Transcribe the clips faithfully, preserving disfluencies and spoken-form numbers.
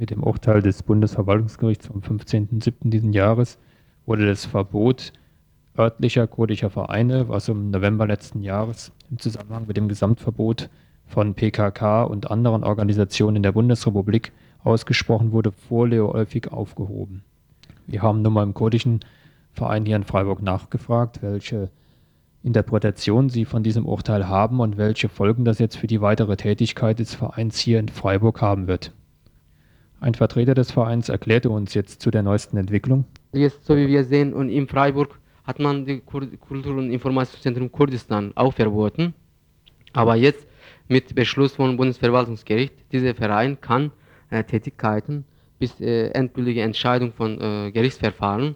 Mit dem Urteil des Bundesverwaltungsgerichts vom fünfzehnten siebten diesen Jahres wurde das Verbot örtlicher kurdischer Vereine, was im November letzten Jahres im Zusammenhang mit dem Gesamtverbot von P K K und anderen Organisationen in der Bundesrepublik ausgesprochen wurde, vorläufig aufgehoben. Wir haben nun mal im kurdischen Verein hier in Freiburg nachgefragt, welche Interpretation Sie von diesem Urteil haben und welche Folgen das jetzt für die weitere Tätigkeit des Vereins hier in Freiburg haben wird. Ein Vertreter des Vereins erklärte uns jetzt zu der neuesten Entwicklung. Jetzt, so wie wir sehen, und in Freiburg hat man die Kultur- und Informationszentrum Kurdistan auch verboten. Aber jetzt mit Beschluss vom Bundesverwaltungsgericht, dieser Verein kann äh, Tätigkeiten bis äh, endgültige Entscheidung von äh, Gerichtsverfahren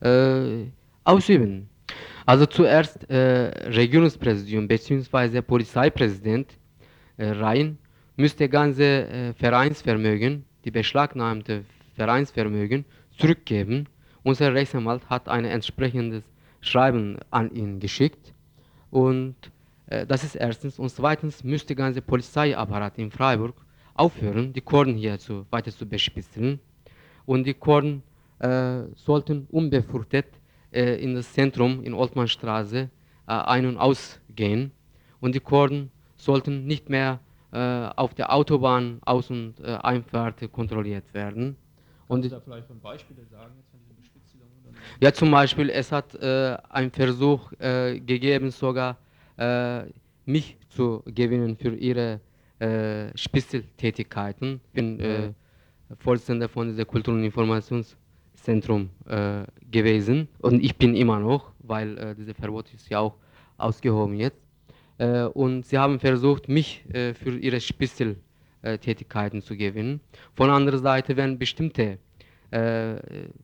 äh, ausüben. Also zuerst äh, Regierungspräsidium bzw. Polizeipräsident äh, Rhein müsste ganze äh, Vereinsvermögen, die beschlagnahmte Vereinsvermögen zurückgeben. Unser Rechtsanwalt hat ein entsprechendes Schreiben an ihn geschickt und äh, das ist erstens. Und zweitens müsste der ganze Polizeiapparat in Freiburg aufhören, die Kurden hier zu, weiter zu bespitzeln. Und die Kurden äh, sollten unbefürchtet äh, in das Zentrum in Oltmannstraße äh, ein- und ausgehen. Und die Kurden sollten nicht mehr äh, auf der Autobahn Aus- und äh, Einfahrt kontrolliert werden. Kannst Und du da vielleicht von Beispiele sagen, jetzt von diesen Bespitzelungen? ja, zum Beispiel, es hat äh, einen Versuch äh, gegeben, sogar äh, mich zu gewinnen für ihre äh, Spitzeltätigkeiten. Ich bin äh, Vorsitzender von diesem Kultur- und Informationszentrum äh, gewesen und ich bin immer noch, weil äh, dieses Verbot ist ja auch ausgehoben jetzt. Äh, und sie haben versucht, mich äh, für ihre Spitzeltätigkeiten zu gewinnen. Von anderer Seite, wenn bestimmte äh,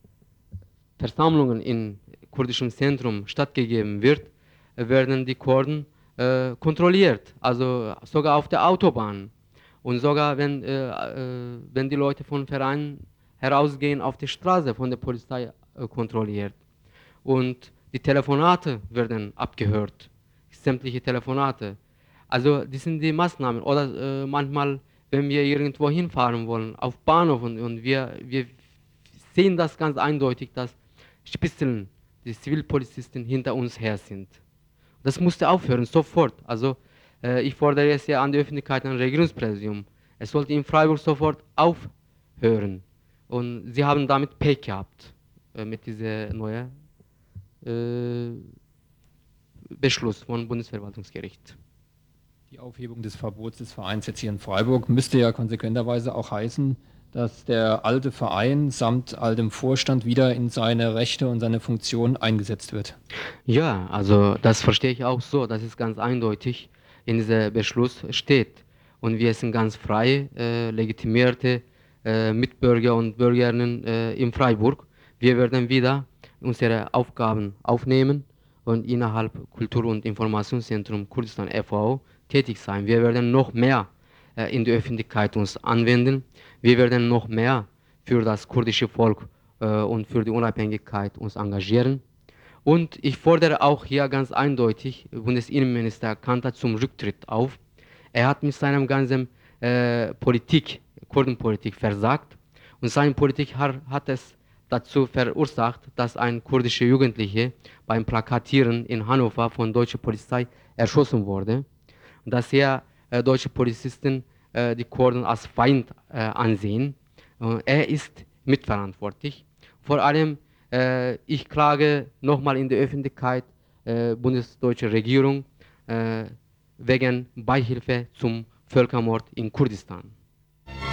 Versammlungen im kurdischen Zentrum stattgegeben wird, äh, werden die Kurden äh, kontrolliert, also sogar auf der Autobahn. Und sogar wenn, äh, äh, wenn die Leute von Vereinen herausgehen auf die Straße, von der Polizei äh, kontrolliert. Und die Telefonate werden abgehört, sämtliche Telefonate. Also das sind die Maßnahmen. Oder äh, manchmal, wenn wir irgendwo hinfahren wollen, auf Bahnhof und, und wir, wir sehen das ganz eindeutig, dass Spitzeln, die Zivilpolizisten hinter uns her sind. Das musste aufhören, sofort. Also äh, ich fordere es ja an die Öffentlichkeit, an Regierungspräsidium. Es sollte in Freiburg sofort aufhören. Und sie haben damit Pech gehabt, äh, mit diesem neuen äh, Beschluss vom Bundesverwaltungsgericht. Die Aufhebung des Verbots des Vereins jetzt hier in Freiburg müsste ja konsequenterweise auch heißen, dass der alte Verein samt altem Vorstand wieder in seine Rechte und seine Funktion eingesetzt wird. Ja, also das verstehe ich auch so, das ist ganz eindeutig in diesem Beschluss steht. Und wir sind ganz frei, äh, legitimierte äh, Mitbürger und Bürgerinnen äh, in Freiburg. Wir werden wieder unsere Aufgaben aufnehmen und innerhalb Kultur- und Informationszentrum Kurdistan e V tätig sein. Wir werden noch mehr äh, in die Öffentlichkeit uns anwenden. Wir werden noch mehr für das kurdische Volk äh, und für die Unabhängigkeit uns engagieren. Und ich fordere auch hier ganz eindeutig Bundesinnenminister Kanter zum Rücktritt auf. Er hat mit seinem ganzen äh, Politik, Kurdenpolitik versagt und seine Politik hat, hat es dazu verursacht, dass ein kurdischer Jugendlicher beim Plakatieren in Hannover von deutscher Polizei erschossen wurde. Und dass hier äh, deutsche Polizisten äh, die Kurden als Feind äh, ansehen. Äh, er ist mitverantwortlich. Vor allem äh, ich klage nochmal in der Öffentlichkeit äh, bundesdeutsche Regierung äh, wegen Beihilfe zum Völkermord in Kurdistan.